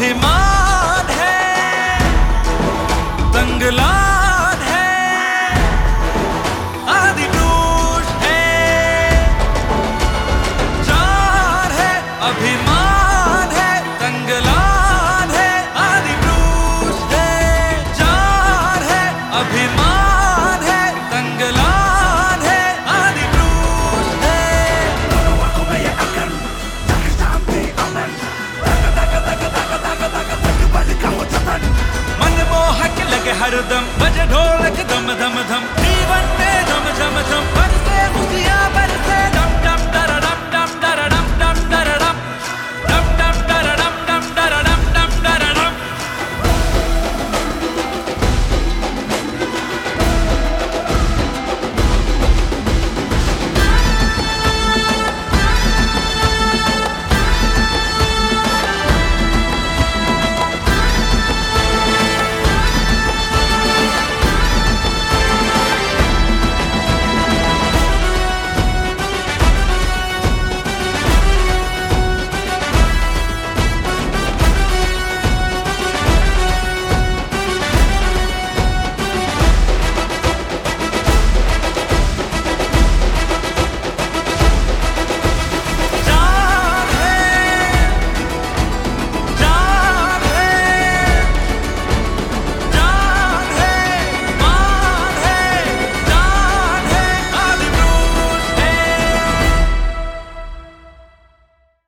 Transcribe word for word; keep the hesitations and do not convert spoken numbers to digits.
अभिमान है, तंगलान है, आदिपुरुष है, चार है, अभिमान है, तंगलान है, आदिपुरुष है, चार है, अभिमान है, तंगलान है, आदिपुरुष है। दोनों आंखों में ये अकल, तक शांति अमन, तक तक तक तक तक तक तक बल का हो जतन। मनमोहक लगे हरदम, बजे ढोलक धम धम धम।